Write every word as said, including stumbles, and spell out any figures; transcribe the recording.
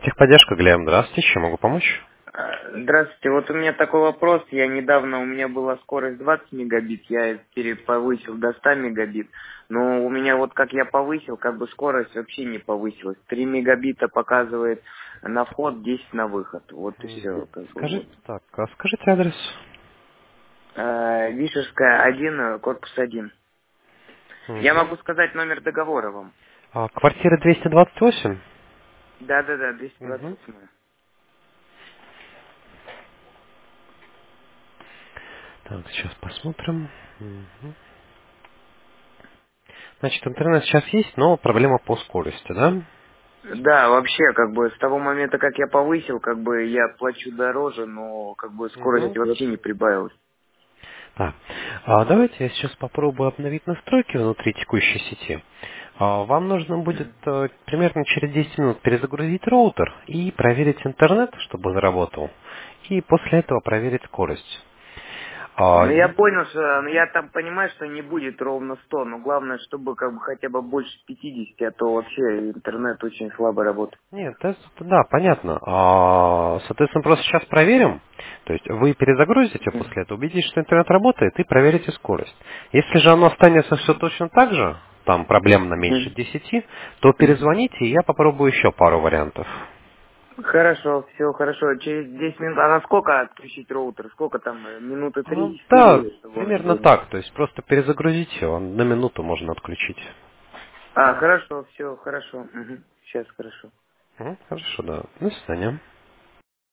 Техподдержка, Глеб, здравствуйте, чем могу помочь? А, Здравствуйте, вот у меня такой вопрос. Я недавно, у меня была скорость двадцать мегабит, я пере- повысил до ста мегабит. Но у меня вот как я повысил, как бы скорость вообще не повысилась. три мегабита показывает на вход, десять на выход. Вот и Мгм. все, как бы Скажите, вот. так, а скажите адрес. А, Вишерская один, э, корпус один. Я Мгм. могу сказать номер договора вам. А, квартира двести двадцать восемь? Да-да-да, двести двадцать Мгм. восемь. Так, сейчас посмотрим. Мгм. Значит, интернет сейчас есть, но проблема по скорости, да? Да, вообще, как бы с того момента, как я повысил, как бы я плачу дороже, но как бы скорость Мгм. вообще не прибавилась. Так, а давайте я сейчас попробую обновить настройки внутри текущей сети. А, Вам нужно будет Мгм. э, примерно через десять минут перезагрузить роутер и проверить интернет, чтобы заработал. И после этого проверить скорость. А, Ну я и- понял, что ну, я там понимаю, что не будет ровно сто, но главное, чтобы как бы хотя бы больше пятидесяти, а то вообще интернет очень слабо работает. Нет, это- да, понятно. А, Соответственно, просто сейчас проверим. То есть вы перезагрузите Мгм. после этого, убедитесь, что интернет работает, и проверите скорость. Если же оно останется все точно так же, там проблем на меньше Мгм. десяти, то перезвоните, и я попробую еще пару вариантов. Хорошо, все хорошо. Через десять минут. А на сколько отключить роутер? Сколько там? э, Минуты А, Да, три-четыре, чтобы он примерно зазвонил? так. То есть просто перезагрузите, он на минуту можно отключить. А, хорошо, все, хорошо. Сейчас хорошо. Мгм, Хорошо, да. До свидания.